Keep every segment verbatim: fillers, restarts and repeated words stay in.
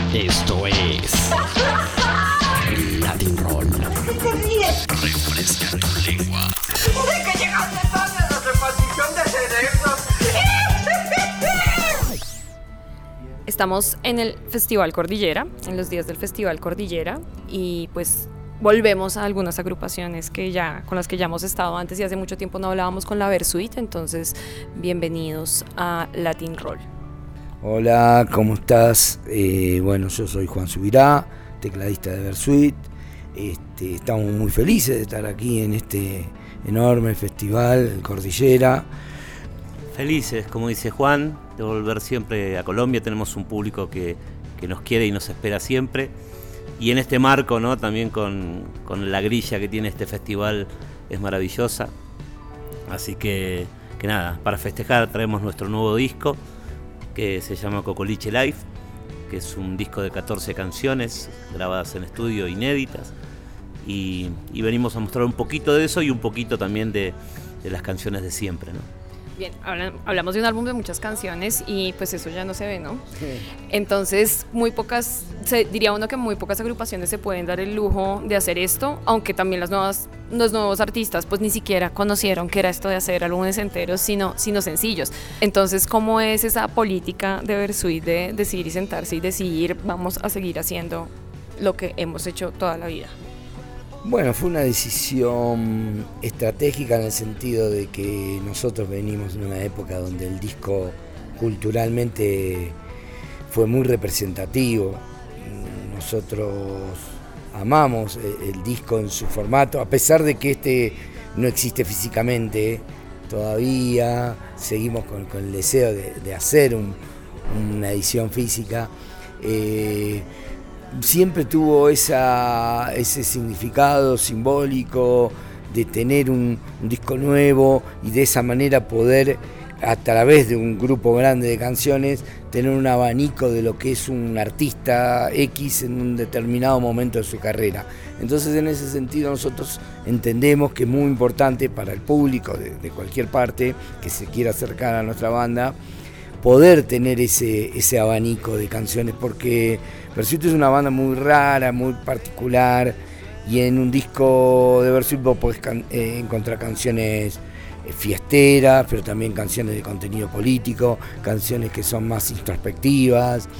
Esto es Latin Roll. ¿Qué te ríes? Refresca tu lengua. ¿De que llegaste tarde a la repartición de cerebros? Estamos en el Festival Cordillera, en los días del Festival Cordillera, y pues volvemos a algunas agrupaciones que ya, con las que ya hemos estado antes y hace mucho tiempo no hablábamos con la Versuit, entonces bienvenidos a Latin Roll. Hola, ¿cómo estás? Eh, bueno, yo soy Juan Subirá, tecladista de Versuit. Este, estamos muy felices de estar aquí en este enorme festival, el Cordillera. Felices, como dice Juan, de volver siempre a Colombia. Tenemos un público que, que nos quiere y nos espera siempre. Y en este marco, ¿no? También con, con la grilla que tiene este festival es maravillosa. Así que, que nada, para festejar traemos nuestro nuevo disco que se llama Cocoliche Live, que es un disco de catorce canciones grabadas en estudio, inéditas. Y, y venimos a mostrar un poquito de eso y un poquito también de, de las canciones de siempre, ¿no? Bien, hablamos de un álbum de muchas canciones y pues eso ya no se ve, ¿no? Sí. Entonces, muy pocas, se, diría uno que muy pocas agrupaciones se pueden dar el lujo de hacer esto, aunque también las nuevas, los nuevos artistas pues ni siquiera conocieron qué era esto de hacer álbumes enteros, sino, sino sencillos. Entonces, ¿cómo es esa política de Versuit de decidir y sentarse y decidir vamos a seguir haciendo lo que hemos hecho toda la vida? Bueno, fue una decisión estratégica en el sentido de que nosotros venimos de una época donde el disco culturalmente fue muy representativo. Nosotros amamos el disco en su formato, a pesar de que este no existe físicamente todavía, seguimos con, con el deseo de, de hacer un, una edición física. Eh, Siempre tuvo esa, ese significado simbólico de tener un, un disco nuevo y de esa manera poder, a través de un grupo grande de canciones, tener un abanico de lo que es un artista X en un determinado momento de su carrera. Entonces, en ese sentido, nosotros entendemos que es muy importante para el público de, de cualquier parte que se quiera acercar a nuestra banda, poder tener ese, ese abanico de canciones, porque Versuit es una banda muy rara, muy particular, y en un disco de Versuit vos podés can- eh, encontrar canciones eh, fiesteras, pero también canciones de contenido político, canciones que son más introspectivas,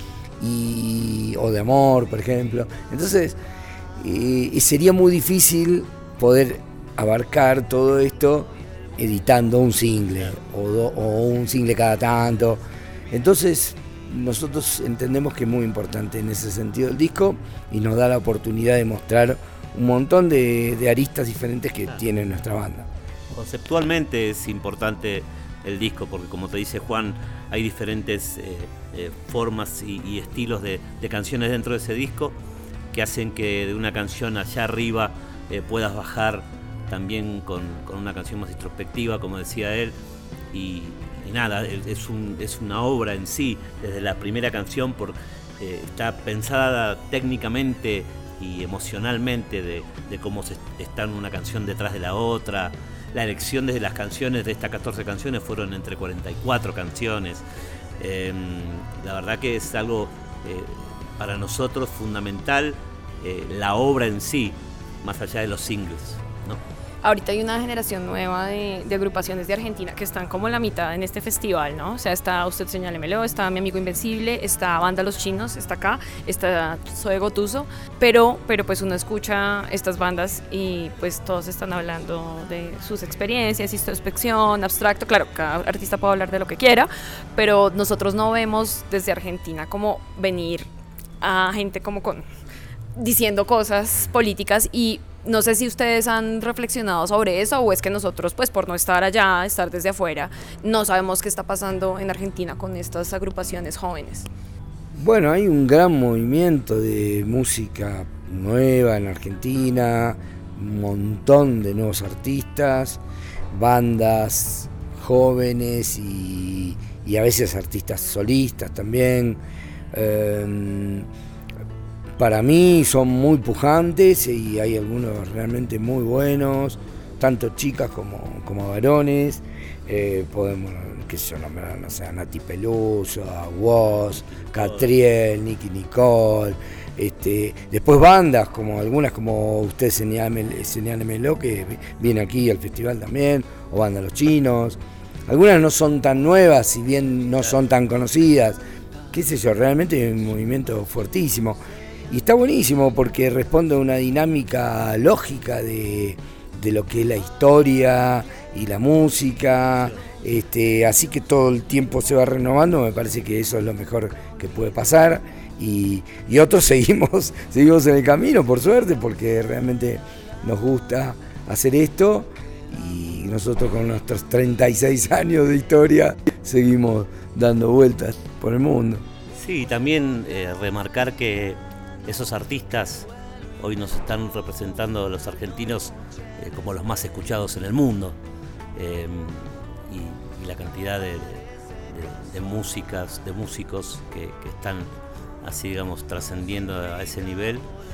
y, o de amor, por ejemplo. Entonces, eh, sería muy difícil poder abarcar todo esto editando un single o, do, o un single cada tanto. Entonces nosotros entendemos que es muy importante en ese sentido el disco y nos da la oportunidad de mostrar un montón de, de aristas diferentes que tiene nuestra banda. Conceptualmente es importante el disco porque, como te dice Juan, hay diferentes eh, eh, formas y, y estilos de, de canciones dentro de ese disco que hacen que de una canción allá arriba eh, puedas bajar también con, con una canción más introspectiva, como decía él, y, y nada, es, un, es una obra en sí, desde la primera canción, por, eh, está pensada técnicamente y emocionalmente de, de cómo se está una canción detrás de la otra. La elección de las canciones, de estas catorce canciones, fueron entre cuarenta y cuatro canciones. Eh, la verdad que es algo eh, para nosotros fundamental, eh, la obra en sí, más allá de los singles, ¿no? Ahorita hay una generación nueva de, de agrupaciones de Argentina que están como en la mitad en este festival, ¿no? O sea, está Usted Señálemelo, está Mi Amigo Invencible, está Banda Los Chinos, está acá, está Soy Gotuso, pero, pero pues uno escucha estas bandas y pues todos están hablando de sus experiencias, introspección, abstracto, claro, cada artista puede hablar de lo que quiera, pero nosotros no vemos desde Argentina como venir a gente como con diciendo cosas políticas y no sé si ustedes han reflexionado sobre eso o es que nosotros, pues por no estar allá, estar desde afuera, no sabemos qué está pasando en Argentina con estas agrupaciones jóvenes. Bueno, hay un gran movimiento de música nueva en Argentina, un montón de nuevos artistas, bandas jóvenes y, y a veces artistas solistas también. Eh, Para mí son muy pujantes y hay algunos realmente muy buenos. tanto chicas como, como varones. Eh, podemos, qué sé yo, nombrar, no sé, a Nati Peluso, a Woz, Catriel, Nicky Nicole. Este, después bandas, como algunas como Usted Señálemelo, que viene aquí al festival también, o Banda Los Chinos. Algunas no son tan nuevas, si bien no son tan conocidas. Qué sé yo, realmente hay un movimiento fuertísimo. Y está buenísimo porque responde a una dinámica lógica de, de lo que es la historia y la música. Este, así que todo el tiempo se va renovando, me parece que eso es lo mejor que puede pasar. Y, y otros seguimos, seguimos en el camino, por suerte, porque realmente nos gusta hacer esto. Y nosotros con nuestros treinta y seis años de historia seguimos dando vueltas por el mundo. Sí, también eh, remarcar que esos artistas hoy nos están representando los argentinos eh, como los más escuchados en el mundo. Eh, y, y la cantidad de, de, de músicas, de músicos que, que están así, digamos, trascendiendo a ese nivel,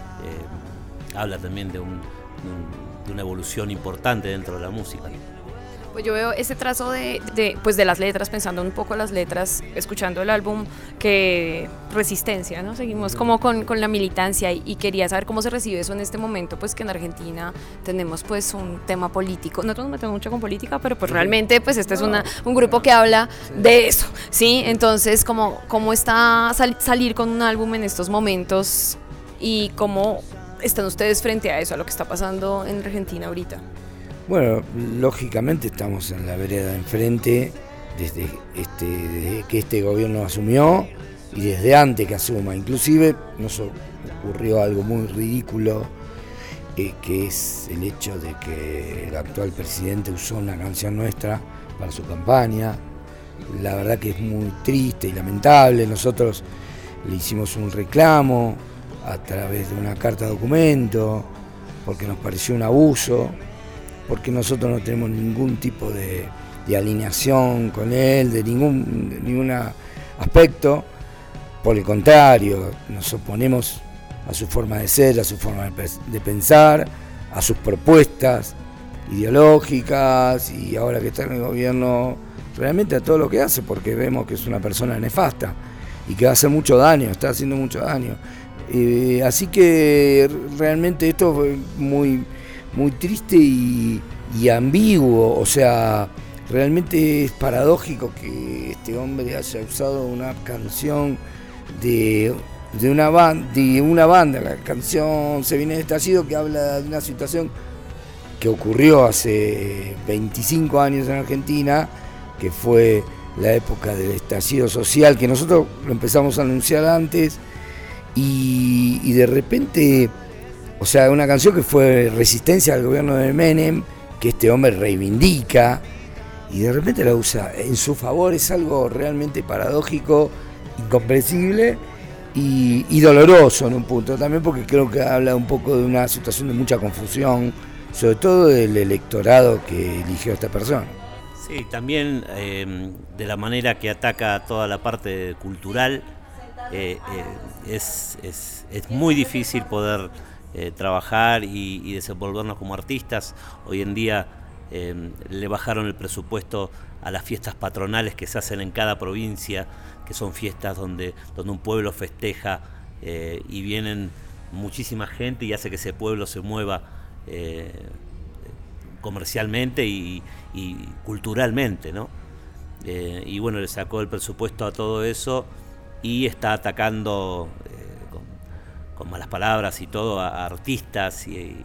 eh, habla también de, un, un, de una evolución importante dentro de la música. Pues yo veo ese trazo de, de, pues de las letras, pensando un poco las letras, escuchando el álbum, que resistencia, ¿no? Seguimos como con, con la militancia y, y quería saber cómo se recibe eso en este momento, pues que en Argentina tenemos pues un tema político. Nosotros nos metemos mucho con política, pero pues realmente pues este es una, un grupo que habla de eso, ¿sí? Entonces, ¿cómo, cómo está sal, salir con un álbum en estos momentos y cómo están ustedes frente a eso, a lo que está pasando en Argentina ahorita? Bueno, lógicamente estamos en la vereda de enfrente desde, este, desde que este gobierno asumió y desde antes que asuma. Inclusive nos ocurrió algo muy ridículo, eh, que es el hecho de que el actual presidente usó una canción nuestra para su campaña. La verdad que es muy triste y lamentable. Nosotros le hicimos un reclamo a través de una carta documento porque nos pareció un abuso, porque nosotros no tenemos ningún tipo de, de alineación con él, de ningún, de ningún aspecto. Por el contrario, nos oponemos a su forma de ser, a su forma de, de pensar, a sus propuestas ideológicas, y ahora que está en el gobierno, realmente a todo lo que hace, porque vemos que es una persona nefasta y que va a hacer mucho daño, está haciendo mucho daño. Eh, así que realmente esto fue muy... muy triste y, y ambiguo, o sea, realmente es paradójico que este hombre haya usado una canción de, de, una, banda, de una banda, la canción Se Viene el Estallido, que habla de una situación que ocurrió hace veinticinco años en Argentina, que fue la época del estallido social, que nosotros lo empezamos a anunciar antes, y, y de repente... O sea, una canción que fue resistencia al gobierno de Menem, que este hombre reivindica, y de repente la usa en su favor. Es algo realmente paradójico, incomprensible y, y doloroso en un punto también, porque creo que habla un poco de una situación de mucha confusión, sobre todo del electorado que eligió a esta persona. Sí, también eh, de la manera que ataca toda la parte cultural, eh, eh, es, es, es muy difícil poder... Eh, trabajar y, y desenvolvernos como artistas. Hoy en día eh, le bajaron el presupuesto a las fiestas patronales que se hacen en cada provincia, que son fiestas donde, donde un pueblo festeja eh, y vienen muchísima gente y hace que ese pueblo se mueva eh, comercialmente y, y culturalmente, ¿no? Eh, y bueno, le sacó el presupuesto a todo eso y está atacando eh, con malas palabras y todo a, a artistas y, y,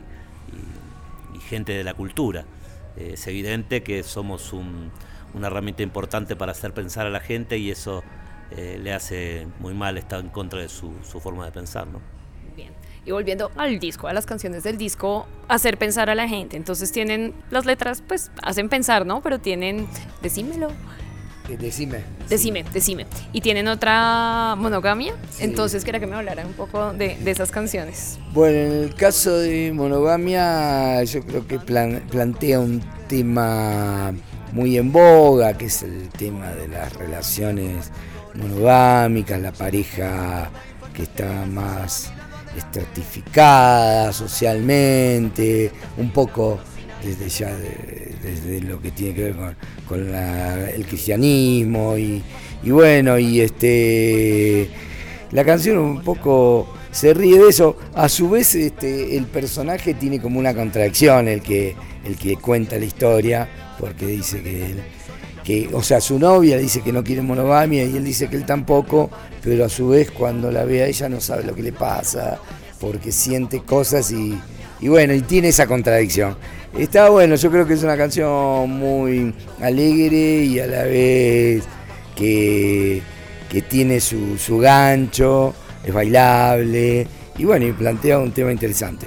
y gente de la cultura. Eh, es evidente que somos un, una herramienta importante para hacer pensar a la gente, y eso eh, le hace muy mal, está en contra de su, su forma de pensar, ¿no? Bien. Y volviendo al disco, a las canciones del disco, hacer pensar a la gente. Entonces tienen las letras, pues hacen pensar, ¿no? Pero tienen, decímelo. Decime. Decime, sí. decime. Y tienen otra, Monogamia. Sí. Entonces quería que me hablaran un poco de, de esas canciones. Bueno, en el caso de Monogamia, yo creo que plan, plantea un tema muy en boga, que es el tema de las relaciones monogámicas, la pareja que está más estratificada socialmente, un poco desde ya, de, desde lo que tiene que ver con, con la, el cristianismo y, y bueno, y este la canción un poco se ríe de eso. A su vez este, el personaje tiene como una contradicción, el que, el que cuenta la historia, porque dice que él, que, o sea, su novia dice que no quiere monogamia y él dice que él tampoco, pero a su vez cuando la ve a ella no sabe lo que le pasa, porque siente cosas y, y bueno, y tiene esa contradicción. Está bueno, yo creo que es una canción muy alegre y a la vez que, que tiene su, su gancho, es bailable y bueno, y plantea un tema interesante.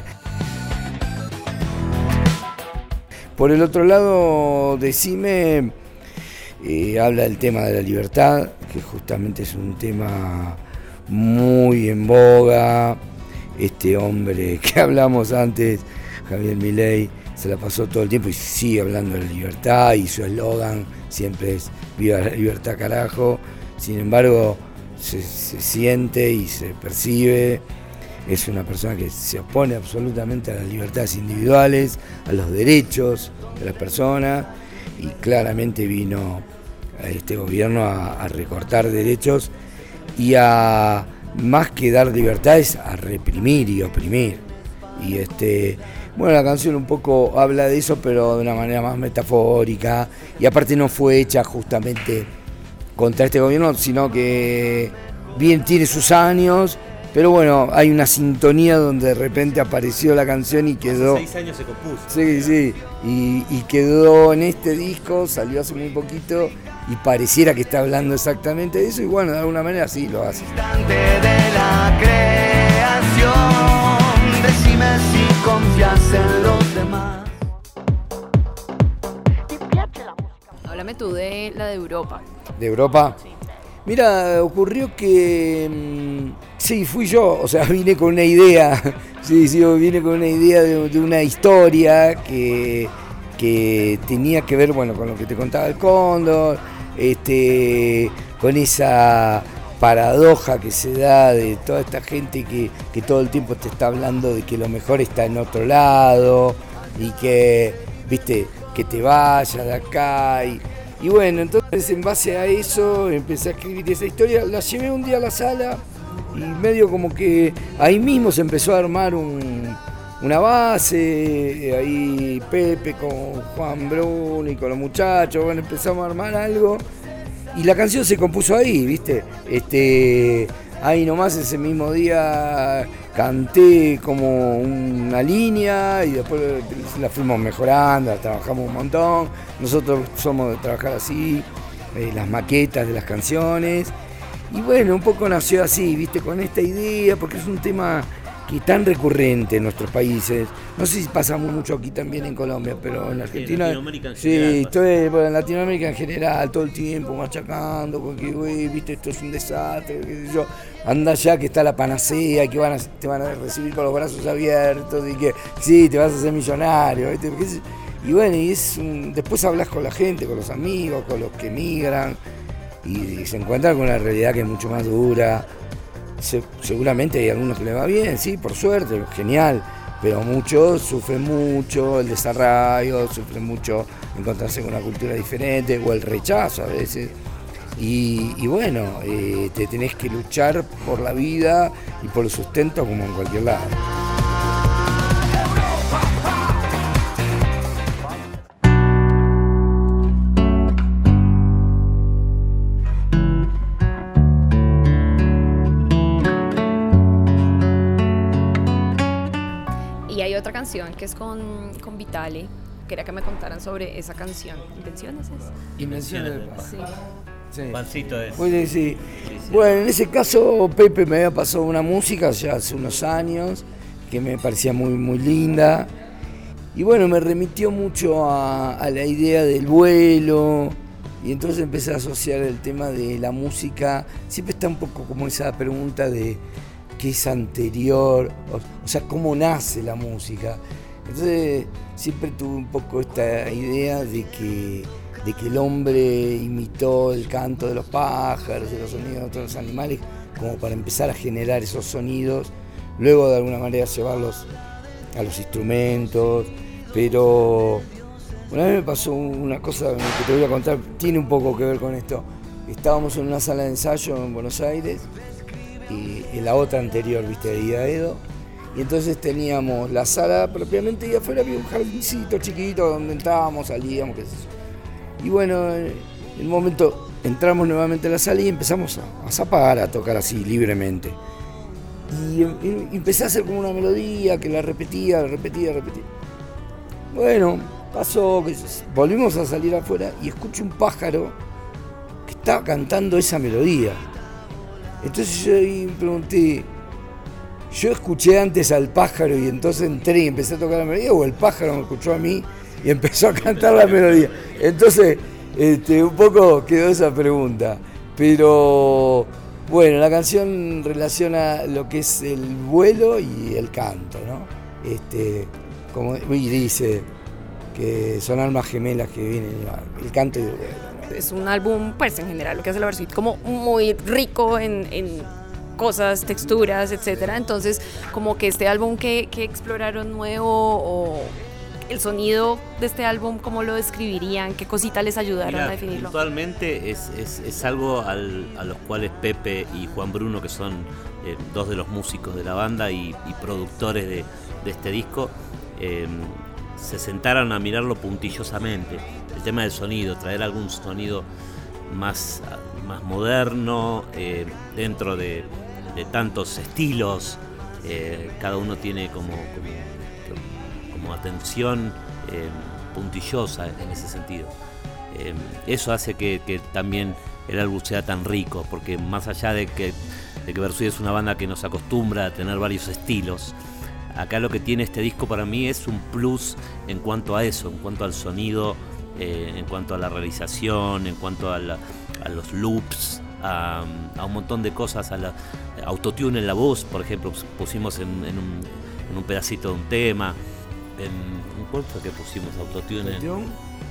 Por el otro lado, Decime eh, habla del tema de la libertad, que justamente es un tema muy en boga. Este hombre que hablamos antes, Javier Milei, se la pasó todo el tiempo y sigue hablando de la libertad y su eslogan siempre es viva la libertad carajo. Sin embargo, se, se siente y se percibe, es una persona que se opone absolutamente a las libertades individuales, a los derechos de las personas y claramente vino a este gobierno a, a recortar derechos y a, más que dar libertades, a reprimir y oprimir. Y este, bueno, la canción un poco habla de eso, pero de una manera más metafórica y aparte no fue hecha justamente contra este gobierno, sino que bien tiene sus años, pero bueno, hay una sintonía donde de repente apareció la canción y quedó... Hace seis años se compuso. Sí, sí, y, y quedó en este disco, salió hace muy poquito y pareciera que está hablando exactamente de eso y bueno, de alguna manera sí lo hace. De la creación, decime si confías en los demás. Háblame tú de la de Europa. ¿De Europa? Sí. Mira, ocurrió que mmm, sí, fui yo, o sea, vine con una idea, sí, sí, vine con una idea de, de una historia que, que tenía que ver, bueno, con lo que te contaba el Cóndor, este, con esa paradoja que se da de toda esta gente que, que todo el tiempo te está hablando de que lo mejor está en otro lado y que, viste, que te vayas de acá y... Y bueno, entonces en base a eso empecé a escribir esa historia, la llevé un día a la sala y medio como que ahí mismo se empezó a armar un, una base, ahí Pepe con Juan Bruno y con los muchachos, bueno, empezamos a armar algo y la canción se compuso ahí, ¿viste? Este, ahí nomás ese mismo día canté como una línea y después la fuimos mejorando, la trabajamos un montón. Nosotros somos de trabajar así, eh, las maquetas de las canciones. Y bueno, un poco nació así, viste, con esta idea, porque es un tema que es tan recurrente en nuestros países. No sé si pasamos mucho aquí también en Colombia, pero en Argentina... En Latinoamérica en sí, general. estoy, bueno, en Latinoamérica en general, todo el tiempo machacando, porque, güey, viste, esto es un desastre, qué sé yo. Anda allá que está la panacea, que van a, te van a recibir con los brazos abiertos y que sí, te vas a hacer millonario, ¿viste? Y bueno, y es un, después hablas con la gente, con los amigos, con los que emigran y, y se encuentran con una realidad que es mucho más dura. Se, seguramente hay algunos que les va bien, sí, por suerte, genial, pero muchos sufren mucho el desarraigo, sufren mucho encontrarse con una cultura diferente o el rechazo a veces. Y, y bueno, eh, te tenés que luchar por la vida y por el sustento como en cualquier lado. Y hay otra canción que es con, con Vitali. Quería que me contaran sobre esa canción. ¿Invenciones es? Invenciones. Sí. Sí. Pancito es. Pues, sí. Sí, sí. Bueno, en ese caso Pepe me había pasado una música ya hace unos años que me parecía muy, muy linda y bueno, me remitió mucho a, a la idea del vuelo y entonces empecé a asociar el tema de la música. Siempre está un poco como esa pregunta de qué es anterior, o, o sea, cómo nace la música. Entonces siempre tuve un poco esta idea de que de que el hombre imitó el canto de los pájaros, de los sonidos de otros animales, como para empezar a generar esos sonidos, luego de alguna manera llevarlos a los instrumentos, pero una vez me pasó una cosa que te voy a contar, tiene un poco que ver con esto. Estábamos en una sala de ensayo en Buenos Aires, y en la otra anterior, viste, de Idaedo, y entonces teníamos la sala propiamente y afuera había un jardincito chiquito donde entrábamos, salíamos, qué sé yo. Y bueno, en un momento entramos nuevamente a la sala y empezamos a, a zapar, a tocar así libremente. Y, y, y empecé a hacer como una melodía que la repetía, la repetía, la repetía. Bueno, pasó, que volvimos a salir afuera y escucho un pájaro que estaba cantando esa melodía. Entonces yo ahí me pregunté, ¿yo escuché antes al pájaro y entonces entré y empecé a tocar la melodía, o el pájaro me escuchó a mí y empezó a cantar la melodía? Entonces, este, un poco quedó esa pregunta. Pero bueno, la canción relaciona lo que es el vuelo y el canto, ¿no? Este, como, y dice que son almas gemelas que vienen, el canto y el vuelo. Es un álbum, pues en general, lo que hace la Versuit, como muy rico en, en cosas, texturas, etcétera. Entonces, como que este álbum que, que exploraron nuevo, o el sonido de este álbum, ¿cómo lo describirían? ¿Qué cositas les ayudaron Mirá, a definirlo? Puntualmente es, es, es algo al, a los cuales Pepe y Juan Bruno, que son eh, dos de los músicos de la banda y, y productores de, de este disco, eh, se sentaron a mirarlo puntillosamente. El tema del sonido, traer algún sonido más, más moderno, eh, dentro de, de tantos estilos, eh, cada uno tiene como, como, como atención eh, puntillosa en ese sentido. Eh, eso hace que, que también el álbum sea tan rico, porque más allá de que, de que Versuit es una banda que nos acostumbra a tener varios estilos, acá lo que tiene este disco para mí es un plus en cuanto a eso, en cuanto al sonido, eh, en cuanto a la realización, en cuanto a, la, a los loops, a, a un montón de cosas, a la autotune en la voz, por ejemplo, pusimos en, en, un, en un pedacito de un tema, en, ¿cuál fue que pusimos autotune? En,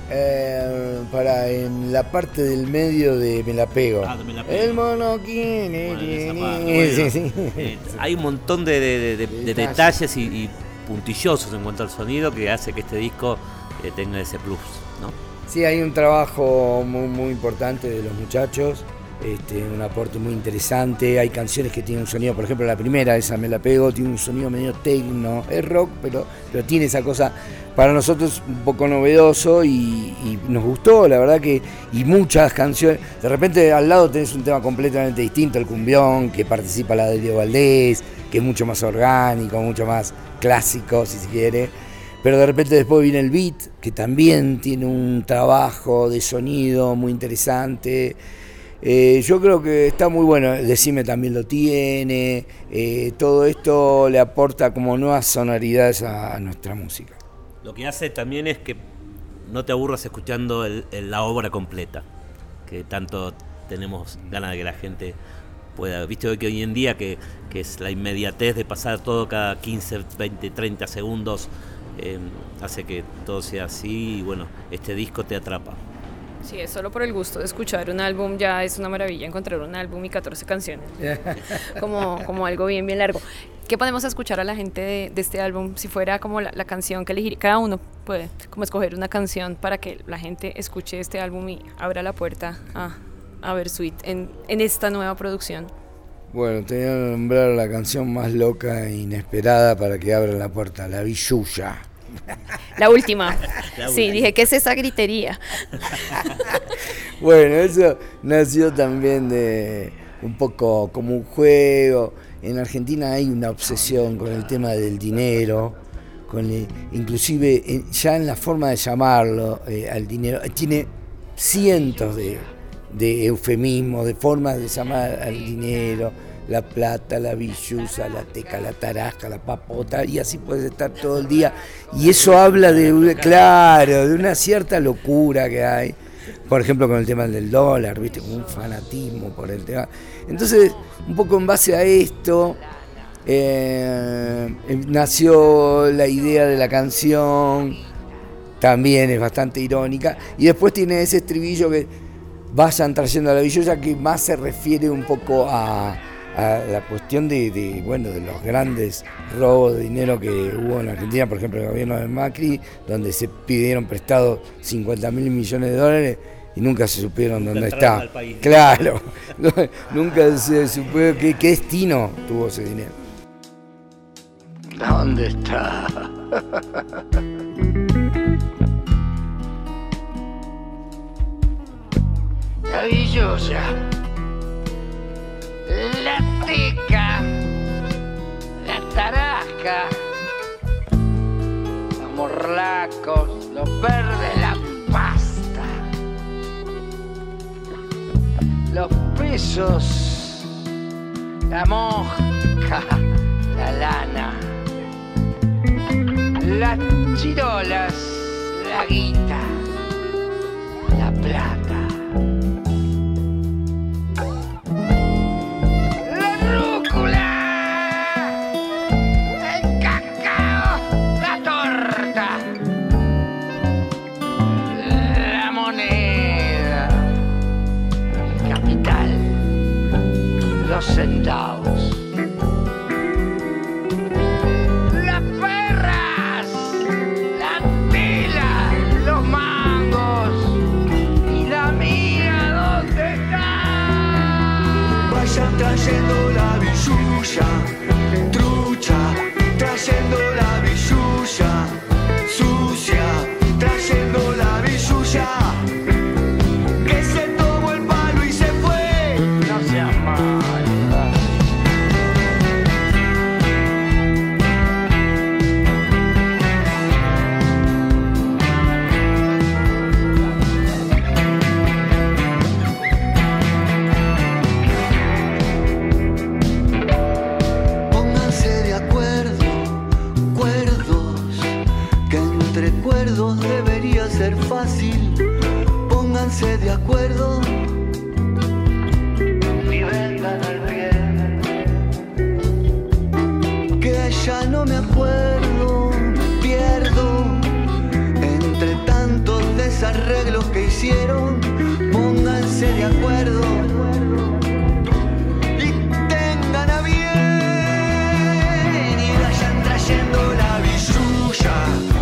Eh, para en la parte del medio de Me la pego. Ah, de Me la pego. El mono quiere. Bueno, bueno, sí, sí. eh, hay un montón de, de, de, de detalles y, y puntillosos en cuanto al sonido que hace que este disco eh, tenga ese plus, ¿no? Sí, hay un trabajo muy, muy importante de los muchachos, este, un aporte muy interesante. Hay canciones que tienen un sonido, por ejemplo la primera, esa Me la pego, tiene un sonido medio tecno, es rock, pero, pero tiene esa cosa para nosotros un poco novedoso, y, y nos gustó, la verdad que, y muchas canciones. De repente al lado tenés un tema completamente distinto, el cumbión, que participa la de Diego Valdés, que es mucho más orgánico, mucho más clásico, si se quiere. Pero de repente después viene el beat, que también tiene un trabajo de sonido muy interesante. Eh, yo creo que está muy bueno, Decime también lo tiene, eh, todo esto le aporta como nuevas sonoridades a, a nuestra música. Lo que hace también es que no te aburras escuchando el, el, la obra completa, que tanto tenemos ganas de que la gente pueda. Viste que hoy en día que, que es la inmediatez de pasar todo cada quince, veinte, treinta segundos, eh, hace que todo sea así, y bueno, este disco te atrapa. Sí, es solo por el gusto de escuchar un álbum, ya es una maravilla encontrar un álbum y catorce canciones, como, como algo bien, bien largo. ¿Qué podemos escuchar a la gente de, de este álbum? Si fuera como la, la canción que elegiría, cada uno puede como escoger una canción para que la gente escuche este álbum y abra la puerta a, a Versuit en, en esta nueva producción. Bueno, te voy a nombrar la canción más loca e inesperada para que abra la puerta, La Villuya. La última. La Sí, última. dije, ¿qué es esa gritería? Bueno, eso nació también de un poco como un juego. En Argentina hay una obsesión con el tema del dinero, con el, inclusive eh, ya en la forma de llamarlo eh, al dinero. Tiene cientos de, de eufemismos, de formas de llamar al dinero. La plata, la billusa, la teca, la tarasca, la papota, y así puedes estar todo el día. Y eso habla de, claro, de una cierta locura que hay. Por ejemplo, con el tema del dólar, ¿viste? Un fanatismo por el tema. Entonces, un poco en base a esto, eh, nació la idea de la canción. También es bastante irónica. Y después tiene ese estribillo que vayan trayendo a la billulla, que más se refiere un poco a... a la cuestión de, de, bueno, de los grandes robos de dinero que hubo en Argentina, por ejemplo, el gobierno de Macri, donde se pidieron prestados cincuenta mil millones de dólares y nunca se supieron nunca dónde está. Claro, nunca se supo qué, qué destino tuvo ese dinero. ¿Dónde está? La villosa, la teca, la tarasca, los morlacos, los verdes, la pasta, los pesos, la mosca, la lana, las chirolas, la guita, la plata. Centavos, las perras, la tela, los mangos y la mía, ¿dónde está? Vayan trayendo la billulla, trucha, trayendo la billulla, sucia, trayendo la billulla. Que se tomó el palo y se fue, no seas mal. Debería ser fácil, pónganse de acuerdo y vengan al pie. Que ya no me acuerdo, me pierdo entre tantos desarreglos que hicieron. Pónganse de acuerdo y tengan a bien y vayan trayendo la billulla.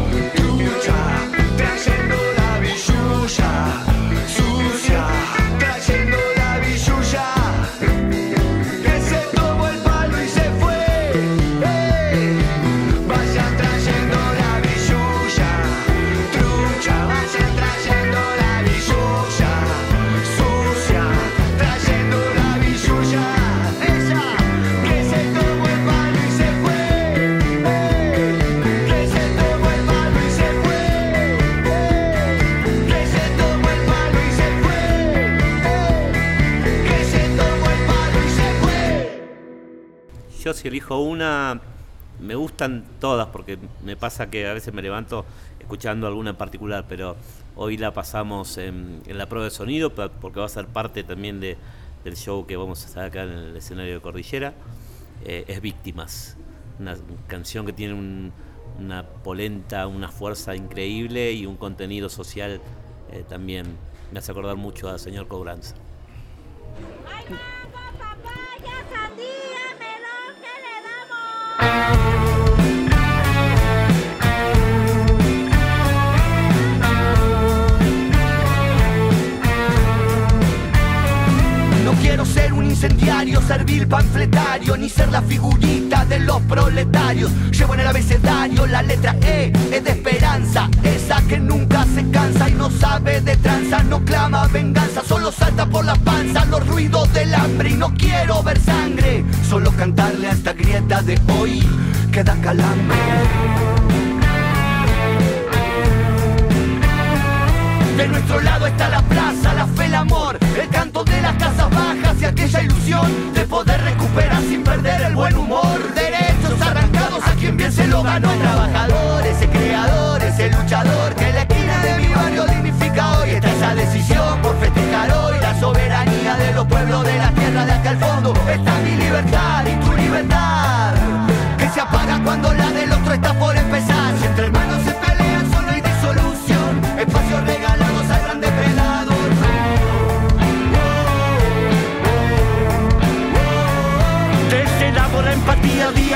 Trayendo la billulla, sucia, trayendo la billulla, que se tomó el palo y se fue. ¡Hey! Vayan trayendo la billulla, trucha, vayan trayendo la billulla, sucia, trayendo la billulla, ella, que se tomó el palo y se fue. ¡Hey! Que se tomó el palo y se fue. Yo si elijo una, me gustan todas porque me pasa que a veces me levanto escuchando alguna en particular, pero hoy la pasamos en, en la prueba de sonido porque va a ser parte también de, del show que vamos a hacer acá en el escenario de Cordillera. Eh, es Víctimas, una canción que tiene un, una polenta, una fuerza increíble y un contenido social eh, también. Me hace acordar mucho a Señor Cobranza. No quiero ser un incendiario, servil panfletario, ni ser la figurita de los proletarios. Llevo en el abecedario la letra E, es de esperanza, esa que nunca se cansa y no sabe de tranza, no clama venganza, solo salta por la panza los ruidos del hambre y no quiero ver sangre, solo cantarle a esta grieta de hoy que da calambre. De nuestro lado está la plaza, la fe, el amor, el canto de las casas bajas y aquella ilusión de poder recuperar sin perder el buen humor. Derechos arrancados a quien bien se lo ganó. El trabajador, ese creador, ese luchador que en la esquina de mi barrio dignifica hoy. Está esa decisión por festejar hoy la soberanía de los pueblos de la tierra de acá al fondo. Está mi libertad y tu libertad, que se apaga cuando la del otro está por empezar. Si entre hermanos se pelean solo hay disolución, espacios regalados al gran depredador.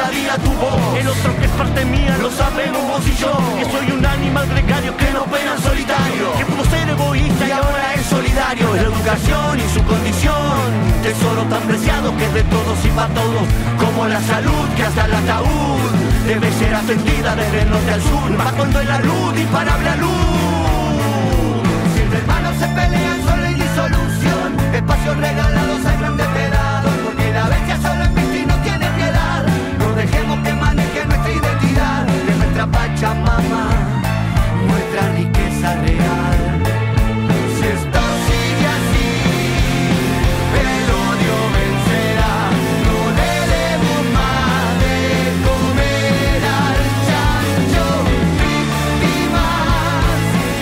día a día tu voz. El otro que es parte mía lo sabemos vos y yo, que soy un animal gregario que no pena en solitario, que pudo ser egoísta y ahora es solidario. Es la educación y su condición, tesoro tan preciado que es de todos y para todos, como la salud que hasta el ataúd debe ser atendida desde el norte al sur. Más cuando es la luz, imparable la luz. Si entre hermanos se pelean solo hay disolución, espacios regalados al grande pedado, porque la bestia solo en y no tiene piedad. No dejemos que maneje nuestra identidad, de nuestra Pachamama, nuestra riqueza real. Si esto sigue así, el odio vencerá. No le demos más de comer al chancho. Víctimas,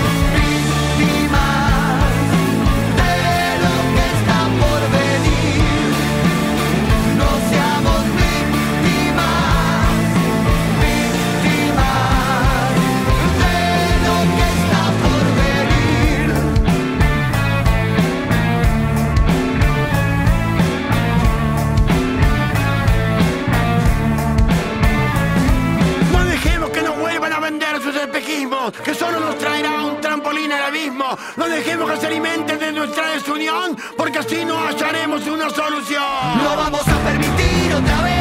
víctimas de lo que está por venir. No seamos víctimas, víctimas de lo que está por venir. No dejemos que nos vuelvan a vender sus espejismos, que solo nos traerá un trampolín al abismo. No dejemos que se alimenten de nuestra desunión, porque así no hallaremos una solución. No vamos a permitir otra vez